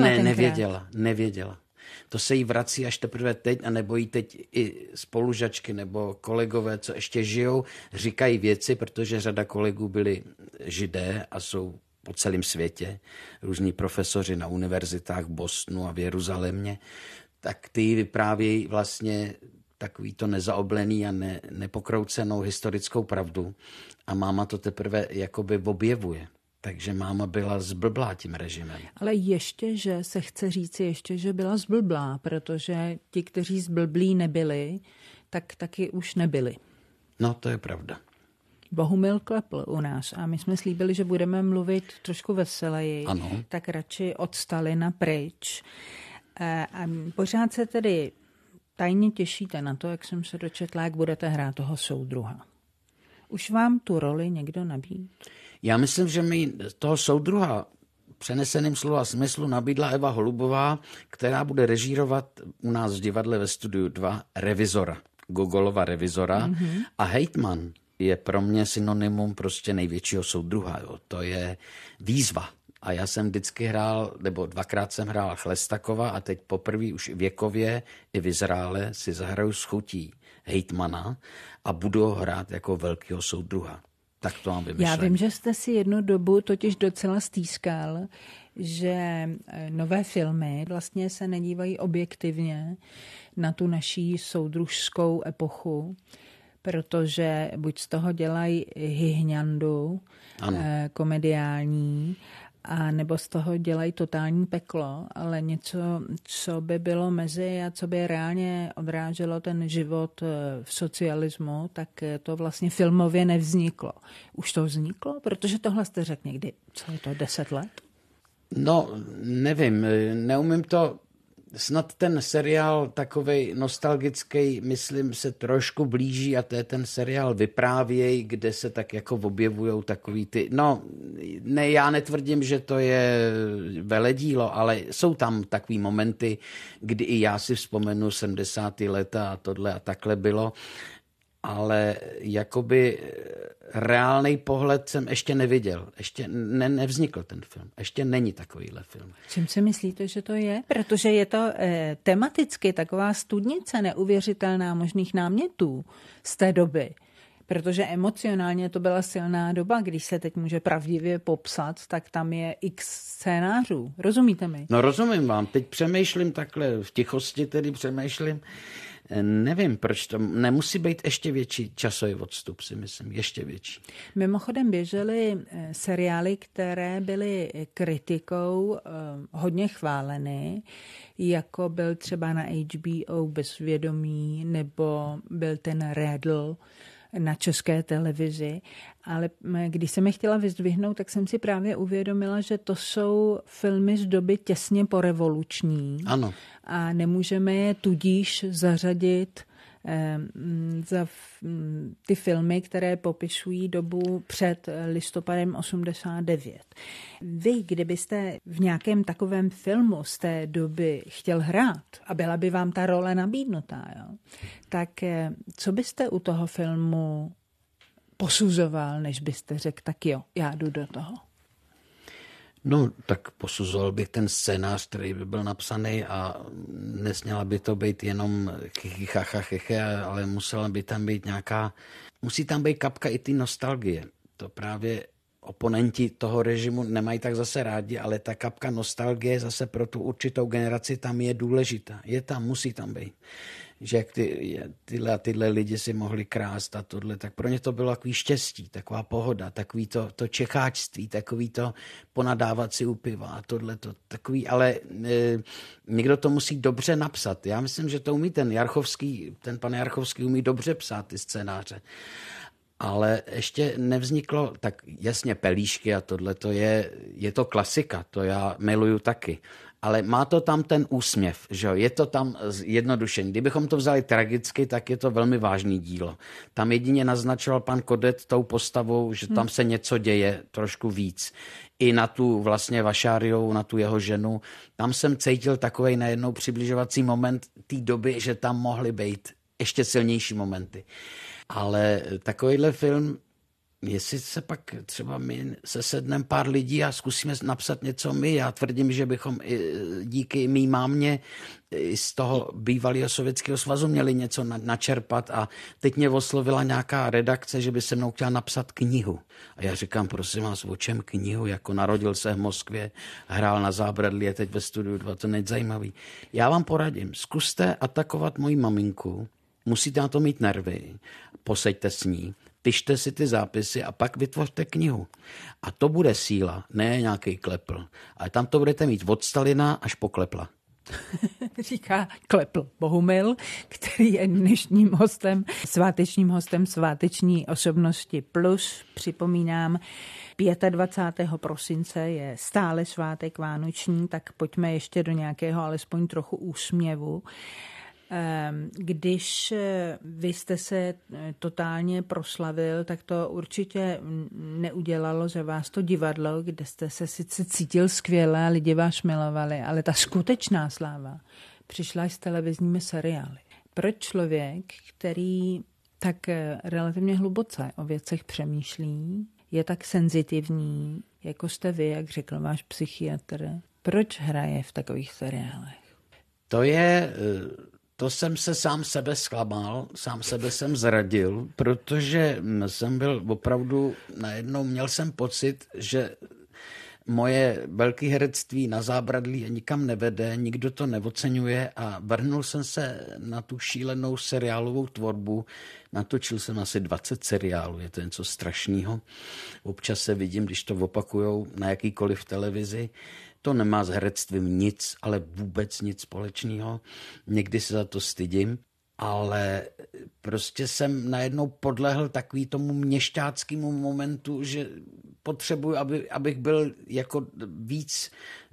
nevěděla. To se jí vrací až teprve teď a nebo jí teď i spolužačky nebo kolegové, co ještě žijou, říkají věci, protože řada kolegů byli Židé a jsou po celém světě, různí profesoři na univerzitách v Bostonu a v Jeruzalémě, tak ty vyprávějí vlastně takový to nezaoblený a nepokroucenou historickou pravdu a máma to teprve jakoby objevuje. Takže máma byla zblblá tím režimem. Ale ještě, že se chce říct ještě, že byla zblblá, protože ti, kteří zblblí nebyli, tak taky už nebyli. No, to je pravda. Bohumil Klepl u nás a my jsme slíbili, že budeme mluvit trošku veseleji, ano. Tak radši od Stalina pryč. A pořád se tedy tajně těšíte na to, jak jsem se dočetla, jak budete hrát toho soudruha. Už vám tu roli někdo nabídl? Já myslím, že mi toho soudruha přeneseným slova smyslu nabídla Eva Holubová, která bude režírovat u nás v divadle ve Studiu 2 Revizora, Gogolova Revizora. Mm-hmm. A hejtman je pro mě synonymum prostě největšího soudruha. Jo. To je výzva. A já jsem vždycky hrál, nebo dvakrát jsem hrál Chlestakova a teď poprvé už věkově i v Izraele si zahraju s chutí hejtmana a budu ho hrát jako velkýho soudruha. Tak to mám vymyšlené. Já vím, že jste si jednu dobu totiž docela stýskal, že nové filmy vlastně se nedívají objektivně na tu naší soudružskou epochu, protože buď z toho dělají hyhňandu, komediální, a nebo z toho dělají totální peklo, ale něco, co by bylo mezi a co by reálně odráželo ten život v socialismu, tak to vlastně filmově nevzniklo. Už to vzniklo? Protože tohle jste řekl někdy, co je to, 10 let? No, nevím, neumím to. Snad ten seriál takovej nostalgický, myslím, se trošku blíží a to je ten seriál Vyprávěj, kde se tak jako objevujou takový ty, no, ne, já netvrdím, že to je veledílo, ale jsou tam takový momenty, kdy i já si vzpomenu 70. leta a tohle a takhle bylo, ale jakoby reálnej pohled jsem ještě neviděl. Ještě nevznikl ten film. Ještě není takovýhle film. Čím si myslíte, že to je? Protože je to tematicky taková studnice neuvěřitelná možných námětů z té doby. Protože emocionálně to byla silná doba, když se teď může pravdivě popsat, tak tam je x scénářů. Rozumíte mi? No rozumím vám. Teď přemýšlím takhle, v tichosti tedy přemýšlím. Nevím, proč to nemusí být ještě větší časový odstup, si myslím, ještě větší. Mimochodem běžely seriály, které byly kritikou hodně chváleny, jako byl třeba na HBO Bezvědomí, nebo byl ten Redl na České televizi, ale když jsem je chtěla vyzdvihnout, tak jsem si právě uvědomila, že to jsou filmy z doby těsně porevoluční. Ano. A nemůžeme je tudíž zařadit za ty filmy, které popisují dobu před listopadem 89. Vy, kdybyste v nějakém takovém filmu z té doby chtěl hrát a byla by vám ta role nabídnutá, jo, tak co byste u toho filmu posuzoval, než byste řekl, tak jo, já jdu do toho? No, tak posuzoval bych ten scénář, který by byl napsaný a nesměla by to být jenom ale musela by tam být musí tam být kapka i ty nostalgie. To právě oponenti toho režimu nemají tak zase rádi, ale ta kapka nostalgie zase pro tu určitou generaci tam je důležitá. Je tam, musí tam být. Že jak tyhle lidi si mohli krást a tohle, tak pro ně to bylo takový štěstí, taková pohoda, takový to čecháčství, takový to ponadávat si u piva a tohle, takový, ale někdo to musí dobře napsat. Já myslím, že to umí ten pan Jarchovský umí dobře psát ty scénáře. Ale ještě nevzniklo, tak jasně Pelíšky a tohle, je to klasika, to já miluju taky. Ale má to tam ten úsměv, že jo? Je to tam jednodušení. Kdybychom to vzali tragicky, tak je to velmi vážný dílo. Tam jedině naznačoval pan Kodet tou postavou, že tam se něco děje trošku víc. I na tu vlastně Vašáriovou, na tu jeho ženu. Tam jsem cítil takovej najednou přibližovací moment té doby, že tam mohly být ještě silnější momenty. Ale takovýhle film, jestli se pak třeba my se sedneme pár lidí a zkusíme napsat něco my, já tvrdím, že bychom díky mý mámě z toho bývalého Sovětského svazu měli něco načerpat a teď mě oslovila nějaká redakce, že by se mnou chtěla napsat knihu. A já říkám, prosím vás, o čem knihu? Jako narodil se v Moskvě, hrál na Zábradlí, je teď ve Studiu 2, to není zajímavý. Já vám poradím, zkuste atakovat moji maminku, musíte na to mít nervy, poseďte s ní, pište si ty zápisy a pak vytvořte knihu. A to bude síla, ne nějaký klepl. Ale tam to budete mít od Stalina až po Klepla. Říká Klepl Bohumil, který je dnešním hostem, svátečním hostem Sváteční osobnosti plus. Připomínám, 25. prosince je stále svátek vánoční, tak pojďme ještě do nějakého alespoň trochu úsměvu. Když vy jste se totálně proslavil, tak to určitě neudělalo za vás to divadlo, kde jste se sice cítil skvěle a lidi vás milovali, ale ta skutečná sláva přišla s televizními seriály. Proč člověk, který tak relativně hluboce o věcech přemýšlí, je tak senzitivní, jako jste vy, jak řekl váš psychiatr, proč hraje v takových seriálech? To jsem se sám sebe zklamal, sám sebe jsem zradil, protože jsem byl opravdu, najednou měl jsem pocit, že moje velké herectví na zábradlí nikam nevede, nikdo to neoceňuje a vrhnul jsem se na tu šílenou seriálovou tvorbu. Natočil jsem asi 20 seriálů, je to něco strašného. Občas se vidím, když to opakujou na jakýkoliv televizi. To nemá s herectvím nic, ale vůbec nic společného. Někdy se za to stydím, ale prostě jsem najednou podlehl takový tomu měšťáckému momentu, že potřebuji, abych byl jako víc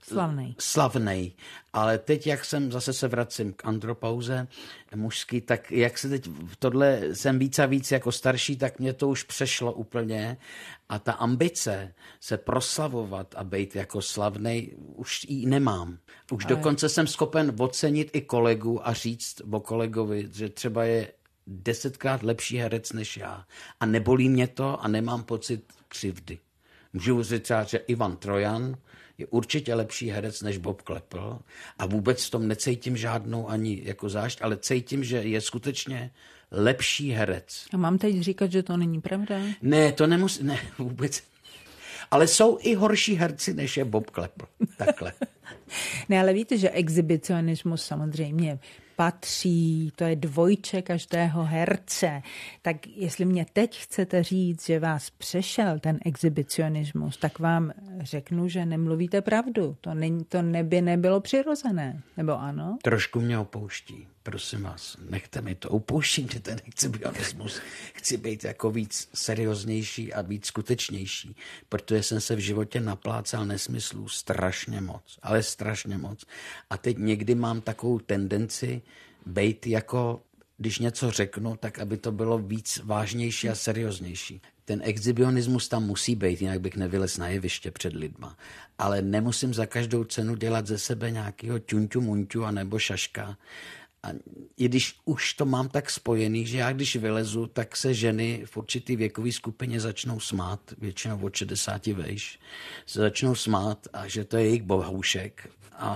slavnej. Ale teď, jak zase se vracím k andropauze mužský, tak jak se teď tohle jsem víc a víc jako starší, tak mě to už přešlo úplně a ta ambice se proslavovat a být jako slavnej, už ji nemám. Už dokonce jsem schopen ocenit i kolegu a říct o kolegovi, že třeba je 10krát lepší herec než já. A nebolí mě to a nemám pocit křivdy. Můžu říct třeba, že Ivan Trojan je určitě lepší herec než Bob Klepl a vůbec v tom necítím žádnou ani jako zášť, ale cítím, že je skutečně lepší herec. A mám teď říkat, že to není pravda? Ne, to nemusí, ne, vůbec. Ale jsou i horší herci, než je Bob Klepl. Takhle. Ne, ale víte, že exhibicionismus samozřejmě patří, to je dvojče každého herce. Tak jestli mě teď chcete říct, že vás přešel ten exhibicionismus, tak vám řeknu, že nemluvíte pravdu. To by nebylo přirozené, nebo ano? Trošku mě opouští, prosím vás. Nechte mi to, upouštím mě ten exhibicionismus. Chci být jako víc serióznější a víc skutečnější, protože jsem se v životě naplácal nesmyslů strašně moc, ale strašně moc. A teď někdy mám takovou tendenci bejt jako, když něco řeknu, tak aby to bylo víc vážnější a serióznější. Ten exhibionismus tam musí být, jinak bych nevylez na jeviště před lidma. Ale nemusím za každou cenu dělat ze sebe nějakého ťunťu, munťu a nebo šaška. A i když už to mám tak spojený, že já když vylezu, tak se ženy v určitý věkové skupině začnou smát, většinou od 60 vejš, se začnou smát a že to je jejich bohoušek.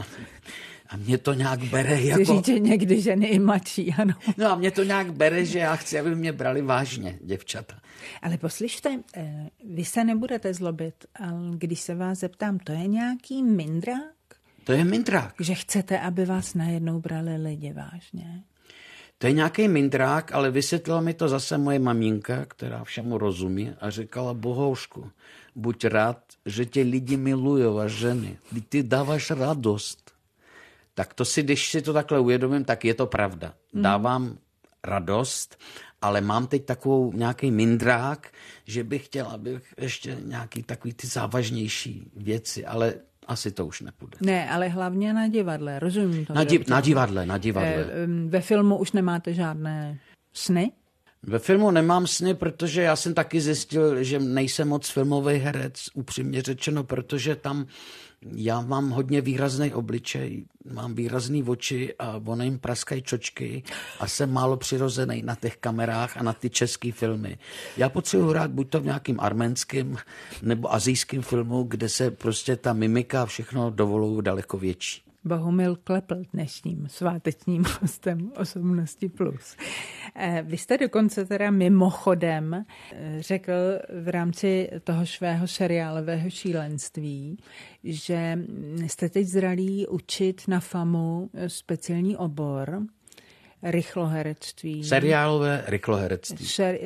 A mě to nějak bere jako... Chci říct, že někdy ženy i mladší, ano. No a mě to nějak bere, že já chci, aby mě brali vážně, děvčata. Ale poslyšte, vy se nebudete zlobit, ale když se vás zeptám, to je nějaký mindrák? To je mindrák. Že chcete, aby vás najednou brali lidi vážně? To je nějaký mindrák, ale vysvětlila mi to zase moje maminka, která všemu rozumí a říkala, Bohoušku, buď rád, že tě lidi milujou a ženy. Ty dáváš radost. Tak to si, když si to takhle uvědomím, tak je to pravda. Dávám radost, ale mám teď takovou nějaký mindrák, že bych chtěl, abych ještě nějaký takový ty závažnější věci, ale asi to už nepůjde. Ne, ale hlavně na divadle, rozumím to. Na divadle. Ve filmu už nemáte žádné sny? Ve filmu nemám sny, protože já jsem taky zjistil, že nejsem moc filmový herec, upřímně řečeno, protože tam já mám hodně výrazný obličej, mám výrazný oči a ono jim praskají čočky a jsem málo přirozený na těch kamerách a na ty český filmy. Já potřebuji hrát buď to v nějakým arménském nebo asijském filmu, kde se prostě ta mimika a všechno dovolují daleko větší. Bohumil Klepl dnešním svátečním hostem Osobnosti plus. Vy jste dokonce teda mimochodem řekl v rámci toho svého seriálového šílenství, že jste teď zralí učit na FAMu speciální obor rychloherectví. Seriálové rychloherectví.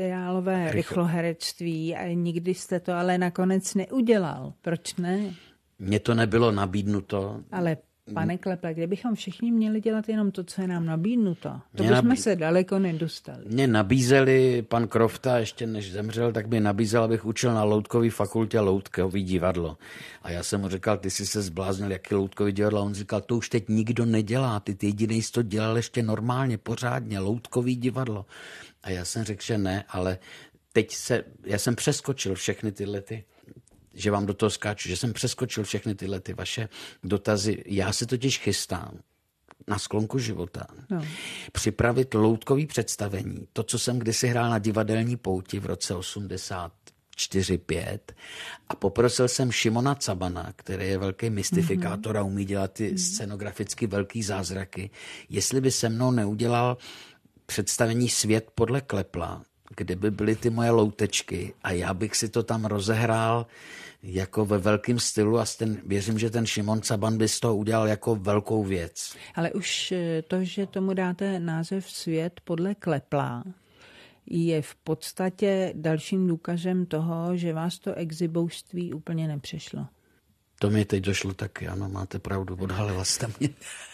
Rychloherectví a nikdy jste to ale nakonec neudělal. Proč ne? Mně to nebylo nabídnuto. Ale pane Kleple, kdybychom všichni měli dělat jenom to, co je nám nabídnuto, to bychom se daleko nedostali. Mě nabízeli, pan Krofta, ještě než zemřel, tak mi nabízel, abych učil na Loutkové fakultě loutkový divadlo. A já jsem mu říkal, ty jsi se zbláznil, jaký loutkový divadlo. A on říkal, to už teď nikdo nedělá, ty jediný jsi to dělal ještě normálně, pořádně, loutkový divadlo. A já jsem řekl, že ne, ale já jsem přeskočil všechny tyhle že vám do toho skáču, že jsem přeskočil všechny tyhle ty vaše dotazy. Já se totiž chystám na sklonku života připravit loutkový představení. To, co jsem kdysi hrál na divadelní pouti v roce 83 4-5 a poprosil jsem Šimona Cabana, který je velký mystifikátor a umí dělat ty scenograficky velký zázraky, jestli by se mnou neudělal představení Svět podle Klepla, kde by byly ty moje loutečky a já bych si to tam rozehrál jako ve velkém stylu a věřím, že ten Šimon Caban by z toho udělal jako velkou věc. Ale už to, že tomu dáte název Svět podle Klepla, je v podstatě dalším důkazem toho, že vás to exhibouřství úplně nepřešlo. To mi teď došlo taky, ano, máte pravdu, odhalila jste mě.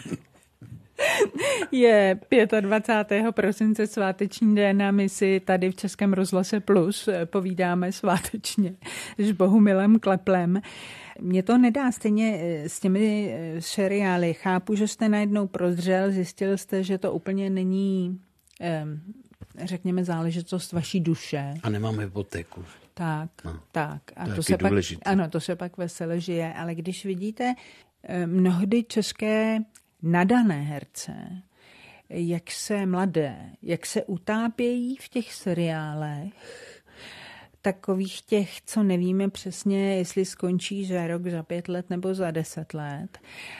Je 25. prosince sváteční den a my si tady v Českém rozhlase Plus povídáme svátečně s Bohumilem Kleplem. Mně to nedá stejně s těmi seriály. Chápu, že jste najednou prozřel, zjistil jste, že to úplně není, řekněme, záležitost vaší duše. A nemám hypotéku. Tak. A to se pak vesele žije. Ale když vidíte mnohdy české nadané herce, jak se utápějí v těch seriálech, takových těch, co nevíme přesně, jestli skončí za rok, za 5 let nebo za 10 let.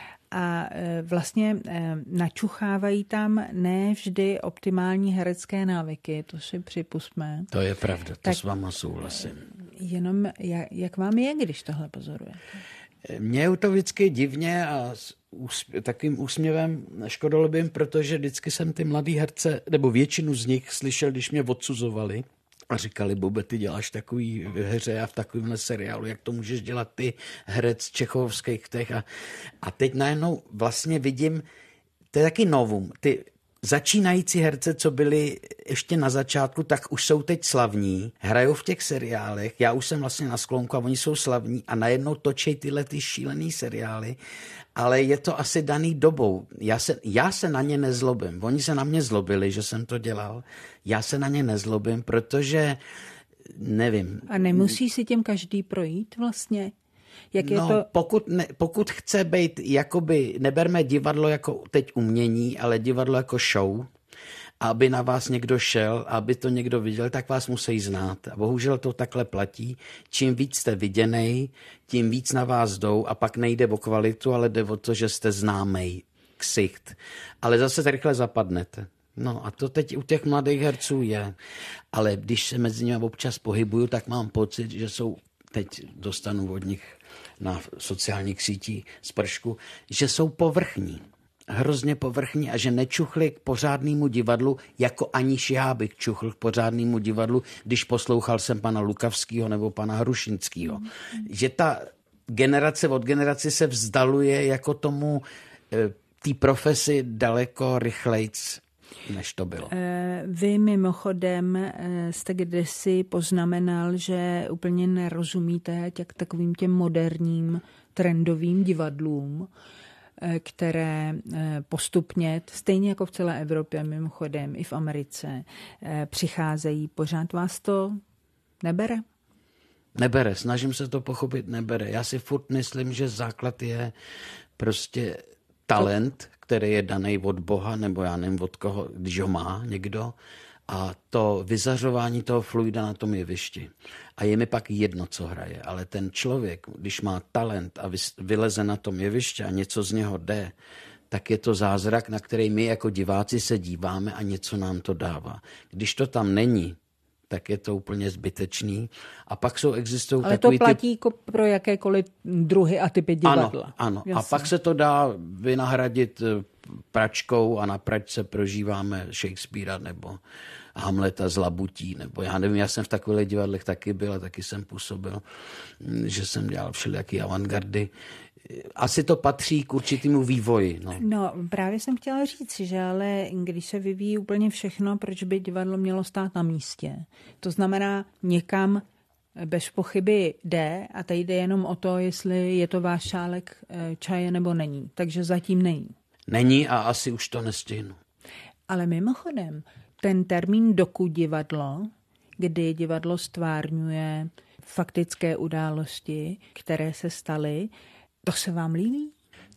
A vlastně načuchávají tam ne vždy optimální herecké návyky, to si připustme. To je pravda, to s váma souhlasím. Jenom jak vám je, když tohle pozorujete? Mně je to vždycky divně a takým úsměvem škodolibým, protože vždycky jsem ty mladý herce, nebo většinu z nich slyšel, když mě odsuzovali a říkali, Bobe, ty děláš takový hře a v takovémhle seriálu, jak to můžeš dělat ty herec čechovských těch. A teď najednou vlastně vidím, to je taky novum, ty začínající herce, co byli ještě na začátku, tak už jsou teď slavní, hrajou v těch seriálech, já už jsem vlastně na sklonku a oni jsou slavní a najednou točí tyhle ty šílený seriály, ale je to asi daný dobou. Já se na ně nezlobím. Oni se na mě zlobili, že jsem to dělal. Já se na ně nezlobím, protože nevím. A nemusí si tím každý projít vlastně? Jak je to? Pokud chce být, jakoby, neberme divadlo jako teď umění, ale divadlo jako show, aby na vás někdo šel, aby to někdo viděl, tak vás musí znát. A bohužel to takhle platí. Čím víc jste viděnej, tím víc na vás jdou a pak nejde o kvalitu, ale jde o to, že jste známej ksicht. Ale zase tak rychle zapadnete. No a to teď u těch mladých herců je. Ale když se mezi nimi občas pohybuju, tak mám pocit, že jsou, teď dostanu od nich na sociálních sítích spršku, že jsou povrchní. Hrozně povrchní a že nečuchli k pořádnému divadlu, jako aniž já bych čuchl k pořádnému divadlu, když poslouchal jsem pana Lukavského nebo pana Hrušinského. Že ta generace od generace se vzdaluje jako tomu té profesi daleko rychlejc, než to bylo. Vy mimochodem jste kdysi poznamenal, že úplně nerozumíte takovým těm moderním trendovým divadlům, které postupně, stejně jako v celé Evropě, mimochodem i v Americe, přicházejí. Pořád vás to nebere? Nebere, snažím se to pochopit, nebere. Já si furt myslím, že základ je prostě talent, který je daný od Boha, nebo já nevím od koho, když ho má někdo, a to vyzařování toho fluida na tom jevišti. A je mi pak jedno, co hraje, ale ten člověk, když má talent a vyleze na tom jevišti a něco z něho jde, tak je to zázrak, na který my jako diváci se díváme a něco nám to dává. Když to tam není, tak je to úplně zbytečný. A pak existují ale takový to platí pro jakékoliv druhy a typy divadla. Ano. A pak se to dá vynahradit pračkou a na pračce prožíváme Shakespearea nebo Hamleta z Labutí, nebo já nevím, já jsem v takových divadlech taky byl a taky jsem působil, že jsem dělal všelijaký avantgardy. Asi to patří k určitému vývoji. No, právě jsem chtěla říct, že ale když se vyvíjí úplně všechno, proč by divadlo mělo stát na místě? To znamená, někam bez pochyby jde a tady jde jenom o to, jestli je to váš šálek čaje nebo není. Takže zatím není. Není a asi už to nestihnu. Ale mimochodem, ten termín dokudivadlo, kdy divadlo stvárňuje faktické události, které se staly, to se vám líbí?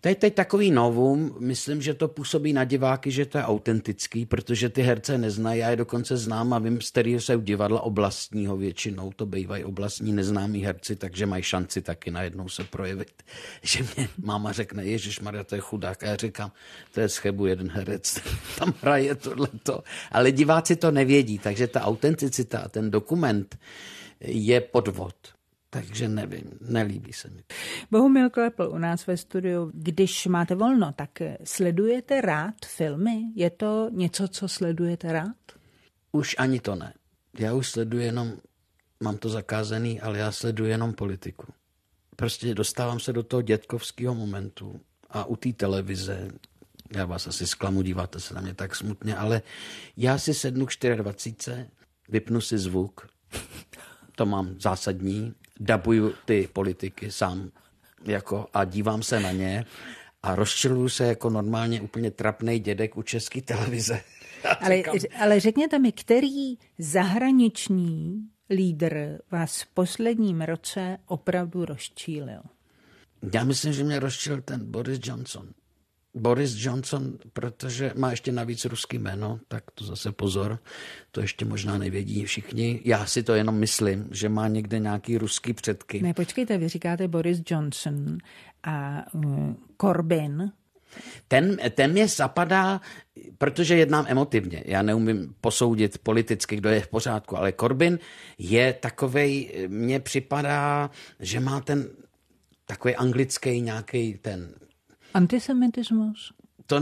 To je teď takový novum, myslím, že to působí na diváky, že to je autentický, protože ty herce neznají, já je dokonce znám a vím, z kterého jsou divadla oblastního většinou, to bývají oblastní neznámí herci, takže mají šanci taky najednou se projevit. Že mě máma řekne, ježišmarja, to je chudák, a já říkám, to je z Chebu jeden herec, tam hraje tohleto. Ale diváci to nevědí, takže ta autenticita a ten dokument je podvod. Takže nevím, nelíbí se mi. Bohumil Klepl u nás ve studiu. Když máte volno, tak sledujete rád filmy? Je to něco, co sledujete rád? Už ani to ne. Já už sleduji jenom, mám to zakázaný, ale já sleduji jenom politiku. Prostě dostávám se do toho dětkovského momentu a u té televize, já vás asi zklamu, díváte se na mě tak smutně, ale já si sednu k 24, vypnu si zvuk, to mám zásadní, dabuju ty politiky sám jako, a dívám se na ně a rozčiluju se jako normálně úplně trapnej dědek u České televize. Ale řekněte mi, který zahraniční lídr vás v posledním roce opravdu rozčílil? Já myslím, že mě rozčílil ten Boris Johnson. Boris Johnson, protože má ještě navíc ruský jméno, tak to zase pozor, to ještě možná nevědí všichni. Já si to jenom myslím, že má někde nějaký ruský předky. Ne, počkejte, vy říkáte Boris Johnson a Corbyn. Ten mě zapadá, protože jednám emotivně. Já neumím posoudit politicky, kdo je v pořádku, ale Corbyn je takovej, mně připadá, že má ten takový anglický nějaký ten... Antisemitismus?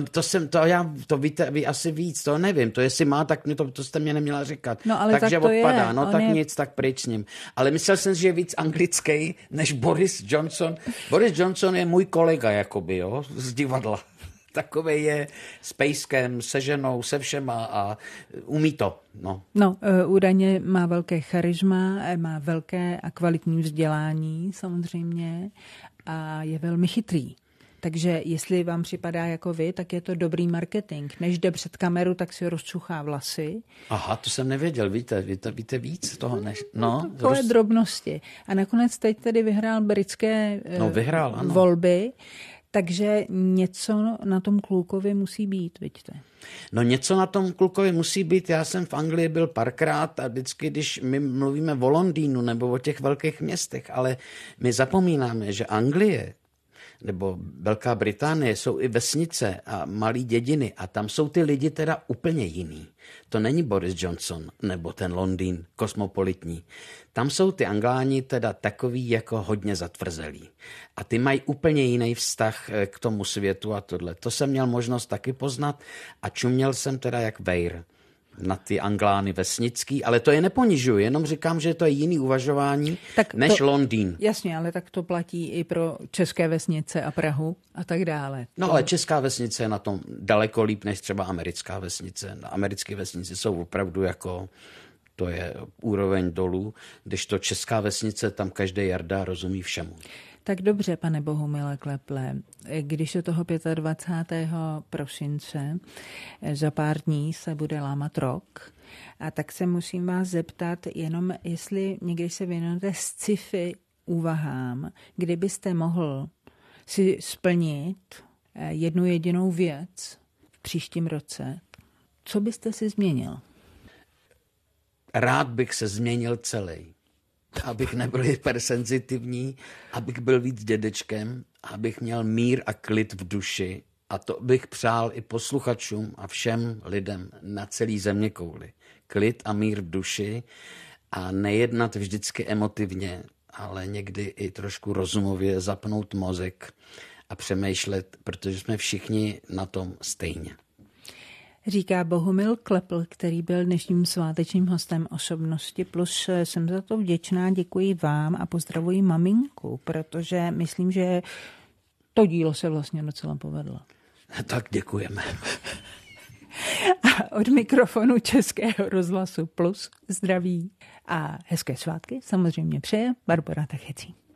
To víte vy asi víc, to nevím, to jestli má, tak to jste mě neměla říkat. No, ale takže tak to odpadá, je. No tak je... nic, tak pryč s ním. Ale myslel jsem, že je víc anglický než Boris Johnson. Boris Johnson je můj kolega, jakoby, jo, z divadla. Takovej je s pejskem, se ženou, se všema a umí to. No, údajně má velké charisma, má velké a kvalitní vzdělání samozřejmě a je velmi chytrý. Takže jestli vám připadá jako vy, tak je to dobrý marketing. Než jde před kameru, tak si rozčuchá vlasy. Aha, to jsem nevěděl. Víte víc toho než... Takové drobnosti. A nakonec teď tedy vyhrál britské volby, takže něco na tom klukovi musí být, vidíte. No něco na tom klukovi musí být. Já jsem v Anglii byl párkrát a vždycky, když my mluvíme o Londýnu nebo o těch velkých městech, ale my zapomínáme, že Anglie nebo Velká Británie jsou i vesnice a malý dědiny a tam jsou ty lidi teda úplně jiný. To není Boris Johnson nebo ten Londýn kosmopolitní. Tam jsou ty Angláni teda takový jako hodně zatvrzelí. A ty mají úplně jiný vztah k tomu světu a tohle. To jsem měl možnost taky poznat a čuměl jsem teda jak vejr na ty Anglány vesnický, ale to je neponižuji, jenom říkám, že to je jiný uvažování než Londýn. Jasně, ale tak to platí i pro české vesnice a Prahu a tak dále. No ale česká vesnice je na tom daleko líp než třeba americká vesnice. Americké vesnice jsou opravdu jako, to je úroveň dolů, kdežto česká vesnice, tam každý jarda rozumí všemu. Tak dobře, pane Bohumile Kleple, když je toho 25. prosince, za pár dní se bude lámat rok, a tak se musím vás zeptat jenom, jestli někdy se věnujete sci-fi úvahám, kdybyste mohl si splnit jednu jedinou věc v příštím roce, co byste si změnil? Rád bych se změnil celý. Abych nebyl hypersenzitivní, abych byl víc dědečkem, abych měl mír a klid v duši. A to bych přál i posluchačům a všem lidem na celý zeměkouli. Klid a mír v duši a nejednat vždycky emotivně, ale někdy i trošku rozumově zapnout mozek a přemýšlet, protože jsme všichni na tom stejně. Říká Bohumil Klepl, který byl dnešním svátečním hostem Osobnosti Plus. Jsem za to vděčná, děkuji vám a pozdravuji maminku, protože myslím, že to dílo se vlastně docela povedlo. Tak děkujeme. A od mikrofonu Českého rozhlasu Plus zdraví a hezké svátky samozřejmě přeje Barbora Tachecí.